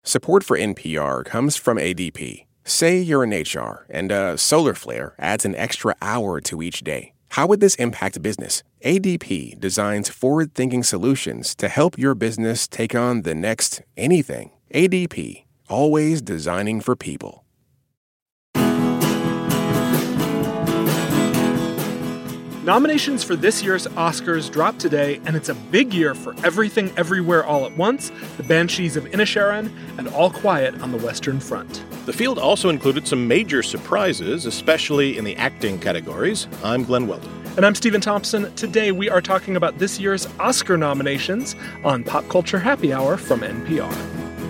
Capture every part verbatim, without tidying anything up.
Support for N P R comes from A D P. Say you're in H R and a solar flare adds an extra hour to each day. How would this impact business? A D P designs forward-thinking solutions to help your business take on the next anything. A D P, always designing for people. Nominations for this year's Oscars drop today, and it's a big year for Everything Everywhere All at Once, The Banshees of Inisherin, and All Quiet on the Western Front. The field also included some major surprises, especially in the acting categories. I'm Glenn Weldon. And I'm Stephen Thompson. Today we are talking about this year's Oscar nominations on Pop Culture Happy Hour from N P R.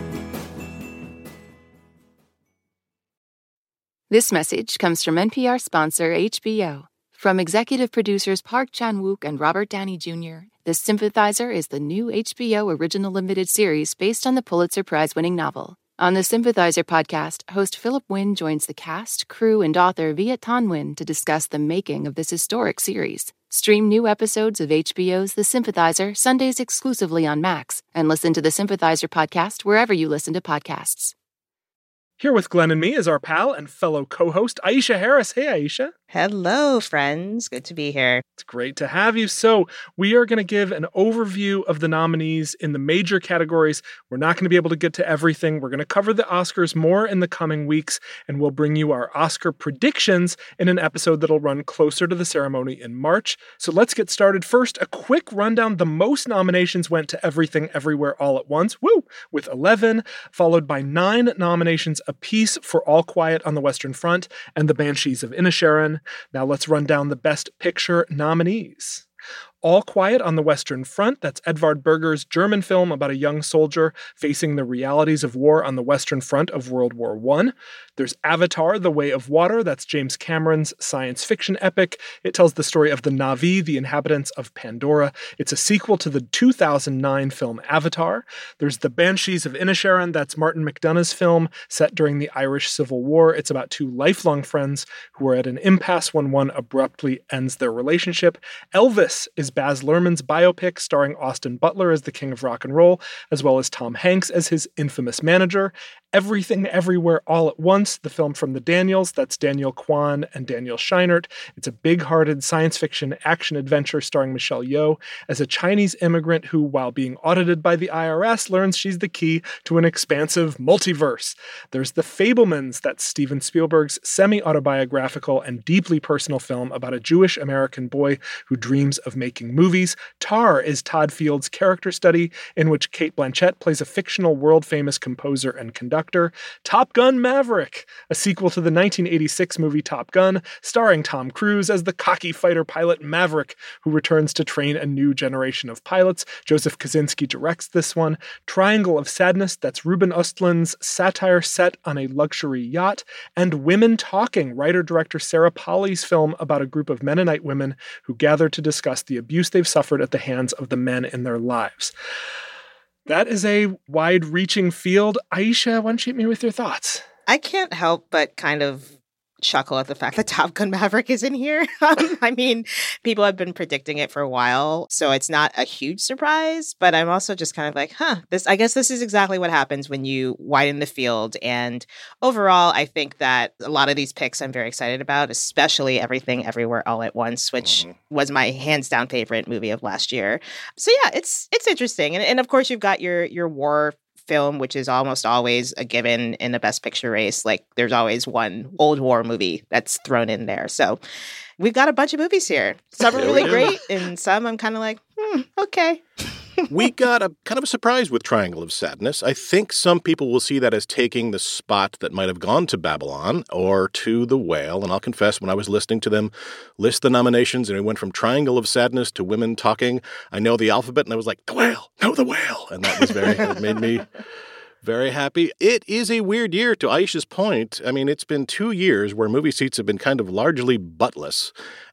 This message comes from N P R sponsor H B O. From executive producers Park Chan-wook and Robert Downey Junior, The Sympathizer is the new H B O original limited series based on the Pulitzer Prize-winning novel. On the Sympathizer podcast, host Philip Wynn joins the cast, crew, and author Viet Thanh Nguyen to discuss the making of this historic series. Stream new episodes of H B O's The Sympathizer Sundays exclusively on Max, and listen to the Sympathizer podcast wherever you listen to podcasts. Here with Glenn and me is our pal and fellow co-host, Aisha Harris. Hey, Aisha. Hello, friends. Good to be here. It's great to have you. So we are going to give an overview of the nominees in the major categories. We're not going to be able to get to everything. We're going to cover the Oscars more in the coming weeks, and we'll bring you our Oscar predictions in an episode that'll run closer to the ceremony in March. So let's get started. First, a quick rundown. The most nominations went to Everything Everywhere All at Once, woo, with eleven, followed by nine nominations apiece for All Quiet on the Western Front and The Banshees of Inisherin. Now let's run down the Best Picture nominees. All Quiet on the Western Front, that's Edvard Berger's German film about a young soldier facing the realities of war on the Western Front of World War One. There's Avatar, The Way of Water, that's James Cameron's science fiction epic. It tells the story of the Na'vi, the inhabitants of Pandora. It's a sequel to the two thousand nine film Avatar. There's The Banshees of Inisherin, that's Martin McDonagh's film set during the Irish Civil War. It's about two lifelong friends who are at an impasse when one abruptly ends their relationship. Elvis is Baz Luhrmann's biopic starring Austin Butler as the king of rock and roll, as well as Tom Hanks as his infamous manager. Everything Everywhere All at Once, the film from the Daniels, that's Daniel Kwan and Daniel Scheinert. It's a big-hearted science fiction action-adventure starring Michelle Yeoh as a Chinese immigrant who, while being audited by the I R S, learns she's the key to an expansive multiverse. There's The Fabelmans, that's Steven Spielberg's semi-autobiographical and deeply personal film about a Jewish-American boy who dreams of making movies. Tar is Todd Field's character study in which Cate Blanchett plays a fictional world-famous composer and conductor. Top Gun Maverick, a sequel to the nineteen eighty-six movie Top Gun, starring Tom Cruise as the cocky fighter pilot Maverick, who returns to train a new generation of pilots. Joseph Kosinski directs this one. Triangle of Sadness, that's Ruben Östlund's satire set on a luxury yacht. And Women Talking, writer-director Sarah Polley's film about a group of Mennonite women who gather to discuss the abuse they've suffered at the hands of the men in their lives. That is a wide-reaching field. Aisha, why don't you hit me with your thoughts? I can't help but kind of chuckle at the fact that Top Gun Maverick is in here. um, I mean, people have been predicting it for a while, so it's not a huge surprise, but I'm also just kind of like, huh, this, I guess this is exactly what happens when you widen the field. And overall, I think that a lot of these picks I'm very excited about, especially Everything Everywhere All at Once, which mm-hmm. was my hands down favorite movie of last year. So yeah, it's it's interesting. And, and of course, you've got your your war film, which is almost always a given in the Best Picture race. Like, there's always one old war movie that's thrown in there. So we've got a bunch of movies here. Some are really great, and some I'm kind of like, hmm, okay. We got a kind of a surprise with Triangle of Sadness. I think some people will see that as taking the spot that might have gone to Babylon or to The Whale. And I'll confess, when I was listening to them list the nominations and it went from Triangle of Sadness to Women Talking, I know the alphabet and I was like, The Whale, no, The Whale. And that was very, it made me very happy. It is a weird year, to Aisha's point. I mean, it's been two years where movie seats have been kind of largely buttless.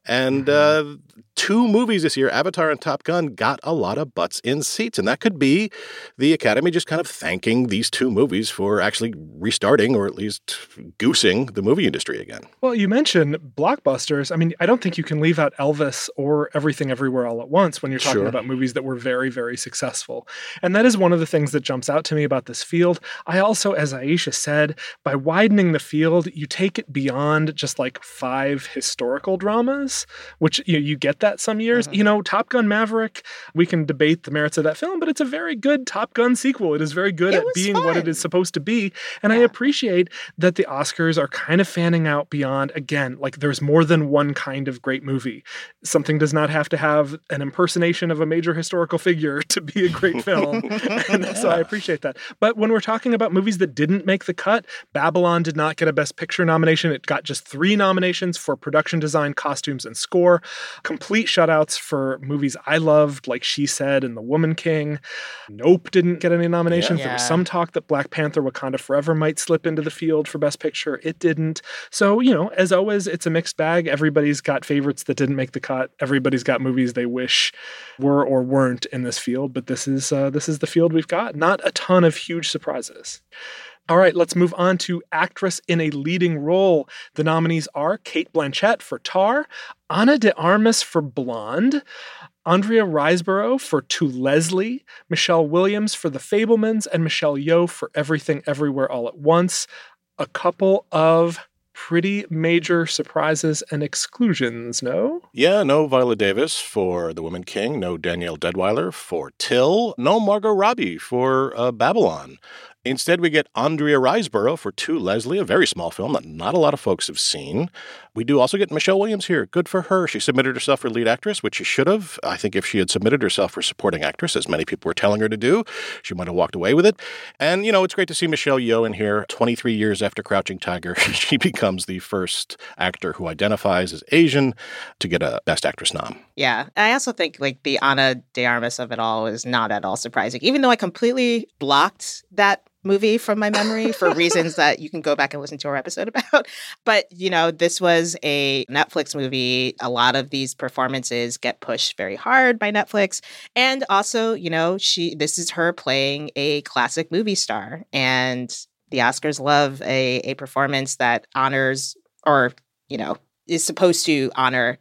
And uh, two movies this year, Avatar and Top Gun, got a lot of butts in seats. And that could be the Academy just kind of thanking these two movies for actually restarting or at least goosing the movie industry again. Well, you mentioned blockbusters. I mean, I don't think you can leave out Elvis or Everything Everywhere All at Once when you're talking Sure. about movies that were very, very successful. And that is one of the things that jumps out to me about this field. I also, as Aisha said, by widening the field, you take it beyond just like five historical dramas, which you, you get that some years. Mhm. You know, Top Gun Maverick, we can debate the merits of that film, but it's a very good Top Gun sequel. It is very good It at was being what it fun. is supposed to be. And I Yeah. appreciate that the Oscars are kind of fanning out beyond, again, like there's more than one kind of great movie. Something does not have to have an impersonation of a major historical figure to be a great film. And so I appreciate that. But when we're talking about movies that didn't make the cut, Babylon did not get a Best Picture nomination. It got just three nominations for production design, costumes, and score. Complete shutouts for movies I loved, like She Said and The Woman King. Nope didn't get any nominations. Yeah. There was some talk that Black Panther Wakanda Forever might slip into the field for Best Picture. It didn't. So, you know, as always, it's a mixed bag. Everybody's got favorites that didn't make the cut. Everybody's got movies they wish were or weren't in this field. But this is uh, this is the field we've got. Not a ton of huge surprises. All right, let's move on to actress in a leading role. The nominees are Cate Blanchett for Tar, Ana de Armas for Blonde, Andrea Riseborough for To Leslie, Michelle Williams for The Fabelmans, and Michelle Yeoh for Everything Everywhere All at Once. A couple of pretty major surprises and exclusions, no? Yeah, no Viola Davis for The Woman King, no Danielle Deadwyler for Till, no Margot Robbie for uh, Babylon. Instead, we get Andrea Riseborough for To Leslie, a very small film that not a lot of folks have seen. We do also get Michelle Williams here. Good for her. She submitted herself for lead actress, which she should have. I think if she had submitted herself for supporting actress, as many people were telling her to do, she might have walked away with it. And, you know, it's great to see Michelle Yeoh in here. twenty-three years after Crouching Tiger, she becomes the first actor who identifies as Asian to get a Best Actress nom. Yeah. I also think like the Ana de Armas of it all is not at all surprising, even though I completely blocked that movie from my memory for reasons that you can go back and listen to our episode about. But, you know, this was a Netflix movie. A lot of these performances get pushed very hard by Netflix. And also, you know, she this is her playing a classic movie star. And the Oscars love a, a performance that honors or, you know, is supposed to honor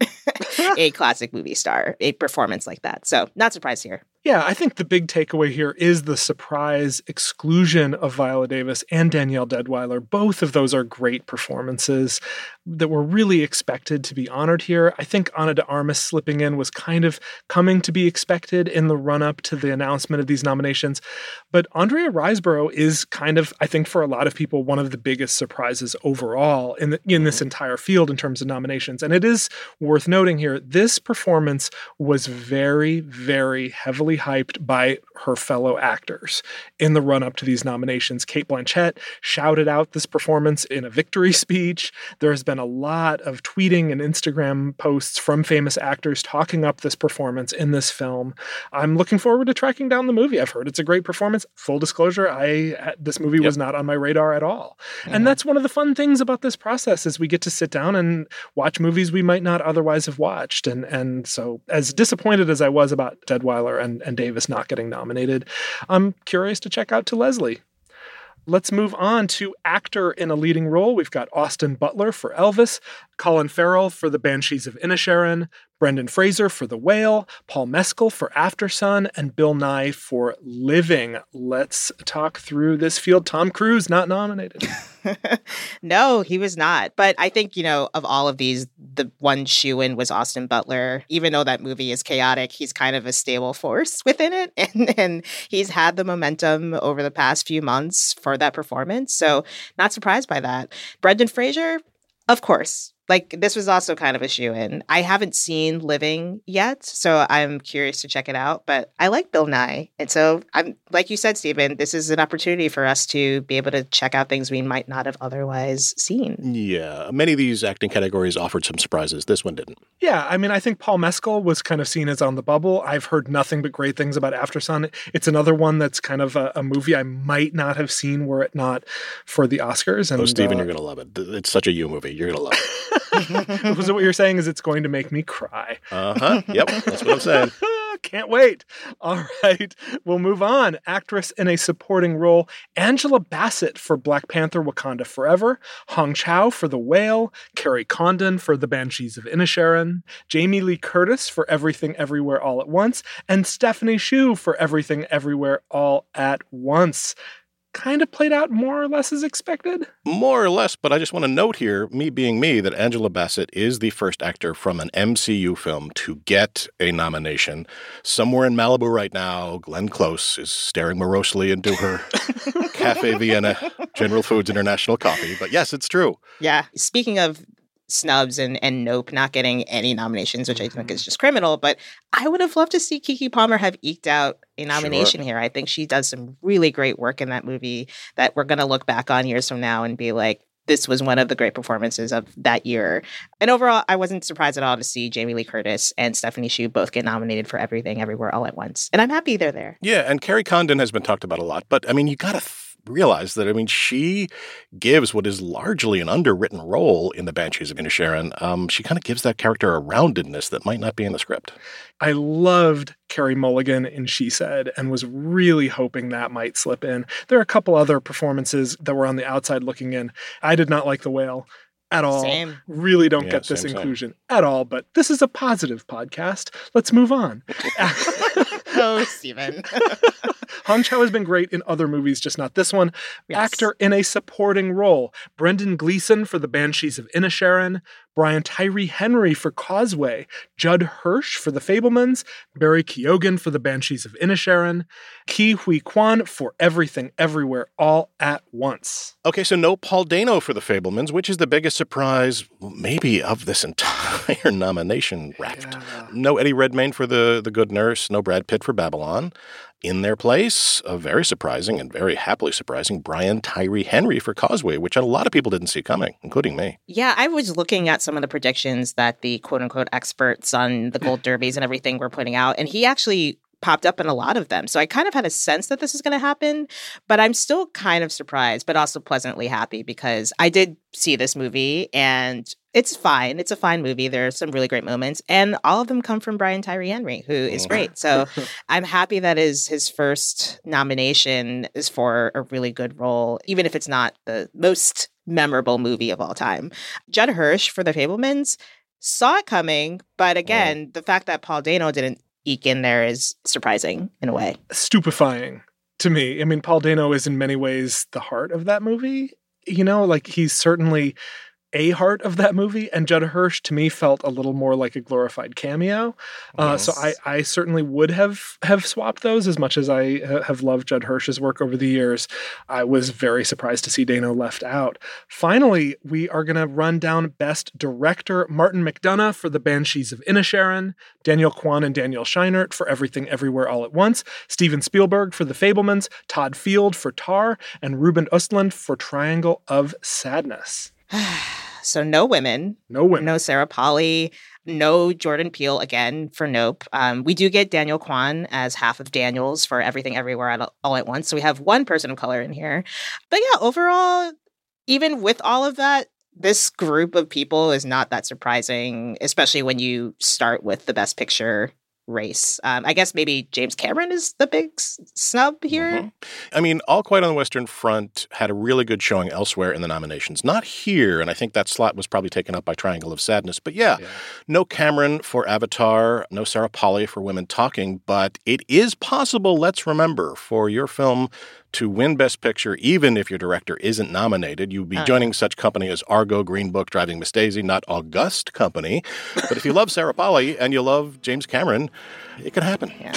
a classic movie star, a performance like that. So not surprised here. Yeah, I think the big takeaway here is the surprise exclusion of Viola Davis and Danielle Deadwyler. Both of those are great performances that were really expected to be honored here. I think Ana de Armas slipping in was kind of coming to be expected in the run-up to the announcement of these nominations. But Andrea Riseborough is kind of, I think for a lot of people, one of the biggest surprises overall in, the, in this entire field in terms of nominations. And it is worth noting here, this performance was very, very heavily hyped by her fellow actors in the run-up to these nominations. Cate Blanchett shouted out this performance in a victory speech. There has been a lot of tweeting and Instagram posts from famous actors talking up this performance in this film. I'm looking forward to tracking down the movie. I've heard it's a great performance. Full disclosure, I this movie Yep. was not on my radar at all. And that's one of the fun things about this process is we get to sit down and watch movies we might not otherwise have watched. And and so as disappointed as I was about Deadwyler and and Davis not getting nominated, I'm curious to check out To Leslie. Let's move on to actor in a leading role. We've got Austin Butler for Elvis, Colin Farrell for The Banshees of Inisherin, Brendan Fraser for The Whale, Paul Mescal for Aftersun, and Bill Nye for Living. Let's talk through this field. Tom Cruise not nominated. No, he was not. But I think, you know, of all of these, the one shoe-in was Austin Butler. Even though that movie is chaotic, he's kind of a stable force within it. And, and he's had the momentum over the past few months for that performance. So not surprised by that. Brendan Fraser, of course. Like, this was also kind of a shoe-in. I haven't seen Living yet, so I'm curious to check it out. But I like Bill Nye. And so, I'm like you said, Stephen, this is an opportunity for us to be able to check out things we might not have otherwise seen. Yeah, many of these acting categories offered some surprises. This one didn't. Yeah, I mean, I think Paul Mescal was kind of seen as on the bubble. I've heard nothing but great things about Aftersun. It's another one that's kind of a, a movie I might not have seen were it not for the Oscars. And, oh, Stephen, uh, you're going to love it. It's such a you movie. You're going to love it. Was it what you're saying is it's going to make me cry? Uh-huh. Yep, that's what I'm saying. Can't wait. All right, we'll move on. Actress in a supporting role, Angela Bassett for Black Panther Wakanda Forever, Hong Chow for The Whale, Carrie Condon for The Banshees of Inisherin, Jamie Lee Curtis for Everything Everywhere All at Once, and Stephanie Hsu for Everything Everywhere All at Once. Kind of played out more or less as expected? More or less, but I just want to note here, me being me, that Angela Bassett is the first actor from an M C U film to get a nomination. Somewhere in Malibu right now, Glenn Close is staring morosely into her Cafe Vienna General Foods International coffee. But yes, it's true. Yeah. Speaking of snubs and, and Nope not getting any nominations, which I think is just criminal, but I would have loved to see Keke Palmer have eked out a nomination sure. here. I think she does some really great work in that movie that we're going to look back on years from now and be like, this was one of the great performances of that year. And overall, I wasn't surprised at all to see Jamie Lee Curtis and Stephanie Hsu both get nominated for Everything Everywhere All at Once. And I'm happy they're there. Yeah, and Carrie Condon has been talked about a lot, but I mean, you got to th- realize that, I mean, she gives what is largely an underwritten role in The Banshees of Inisherin. Um, she kind of gives that character a roundedness that might not be in the script. I loved Carey Mulligan in She Said and was really hoping that might slip in. There are a couple other performances that were on the outside looking in. I did not like The Whale at all. Same. Really don't yeah, get this same, inclusion same. at all, but this is a positive podcast. Let's move on. Oh, Stephen. Hong Chow has been great in other movies, just not this one. Yes. Actor in a supporting role. Brendan Gleeson for The Banshees of Inisherin, Brian Tyree Henry for Causeway, Judd Hirsch for The Fabelmans, Barry Keoghan for The Banshees of Inisherin, Ke Huy Quan for Everything Everywhere All at Once. Okay, so no Paul Dano for The Fabelmans, which is the biggest surprise, maybe, of this entire nomination raft. Yeah. No Eddie Redmayne for the, the Good Nurse, no Brad Pitt for Babylon. In their place, a very surprising and very happily surprising Brian Tyree Henry for Causeway, which a lot of people didn't see coming, including me. Yeah, I was looking at some of the predictions that the quote-unquote experts on the Gold Derbies and everything were putting out, and he actually popped up in a lot of them. So I kind of had a sense that this is going to happen, but I'm still kind of surprised, but also pleasantly happy because I did see this movie and it's fine. It's a fine movie. There are some really great moments, and all of them come from Brian Tyree Henry, who is great. So I'm happy that his his first nomination is for a really good role, even if it's not the most memorable movie of all time. Judd Hirsch for The Fabelmans saw it coming, but again, yeah. the fact that Paul Dano didn't eke in there is surprising in a way. Stupefying to me. I mean, Paul Dano is in many ways the heart of that movie. You know, like he's certainly a heart of that movie, and Judd Hirsch to me felt a little more like a glorified cameo. Uh, yes. So I, I certainly would have have swapped those as much as I uh, have loved Judd Hirsch's work over the years. I was very surprised to see Dano left out. Finally, we are going to run down Best Director. Martin McDonagh for The Banshees of Inisherin, Daniel Kwan and Daniel Scheinert for Everything Everywhere All at Once, Steven Spielberg for The Fabelmans, Todd Field for Tar, and Ruben Östlund for Triangle of Sadness. So no women. No women. No Sarah Polley. No Jordan Peele again for Nope. Um, we do get Daniel Kwan as half of Daniels for Everything Everywhere All at Once. So we have one person of color in here. But yeah, overall, even with all of that, this group of people is not that surprising, especially when you start with the Best Picture race. Um, I guess maybe James Cameron is the big s- snub here. Mm-hmm. I mean, All Quiet on the Western Front had a really good showing elsewhere in the nominations. Not here, and I think that slot was probably taken up by Triangle of Sadness. But yeah, yeah. no Cameron for Avatar, no Sarah Polley for Women Talking, but it is possible, let's remember, for your film to win Best Picture, even if your director isn't nominated. You'd be uh, joining such company as Argo, Green Book, Driving Miss Daisy, not august company. But if you love Sarah Polley and you love James Cameron, it could happen. Yeah.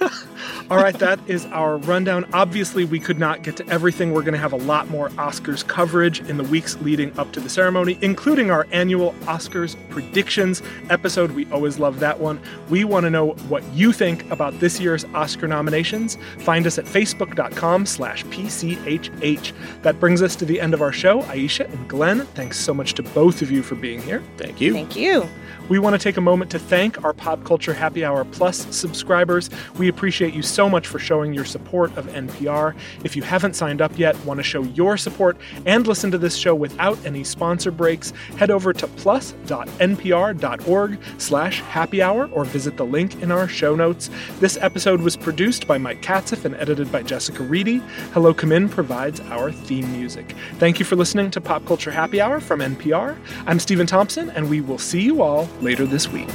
All right, that is our rundown. Obviously, we could not get to everything. We're going to have a lot more Oscars coverage in the weeks leading up to the ceremony, including our annual Oscars predictions episode. We always love that one. We want to know what you think about this year's Oscar nominations. Find us at facebook.com slash slash P C H H. That brings us to the end of our show. Aisha and Glenn, thanks so much to both of you for being here. Thank you. Thank you. We want to take a moment to thank our Pop Culture Happy Hour Plus subscribers. We appreciate you so much for showing your support of N P R. If you haven't signed up yet, want to show your support and listen to this show without any sponsor breaks, head over to plus.npr.org slash happy hour or visit the link in our show notes. This episode was produced by Mike Katzeff and edited by Jessica Reedy. Hello Come In provides our theme music. Thank you for listening to Pop Culture Happy Hour from N P R. I'm Stephen Thompson, and we will see you all later this week.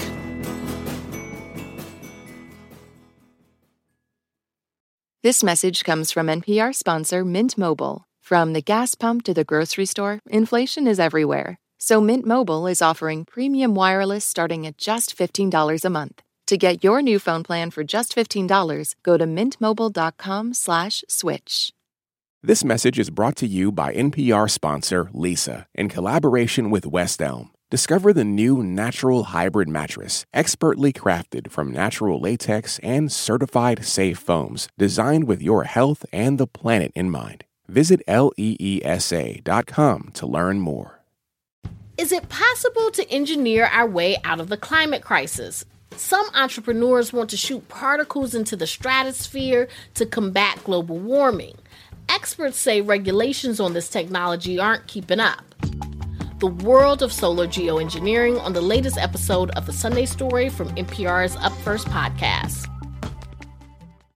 This message comes from N P R sponsor Mint Mobile. From the gas pump to the grocery store, inflation is everywhere. So Mint Mobile is offering premium wireless starting at just fifteen dollars a month. To get your new phone plan for just fifteen dollars, go to mintmobile.com slash switch. This message is brought to you by N P R sponsor Leesa in collaboration with West Elm. Discover the new Natural Hybrid Mattress, expertly crafted from natural latex and certified safe foams, designed with your health and the planet in mind. Visit leesa dot com to learn more. Is it possible to engineer our way out of the climate crisis? Some entrepreneurs want to shoot particles into the stratosphere to combat global warming. Experts say regulations on this technology aren't keeping up. The world of solar geoengineering on the latest episode of The Sunday Story from N P R's Up First podcast.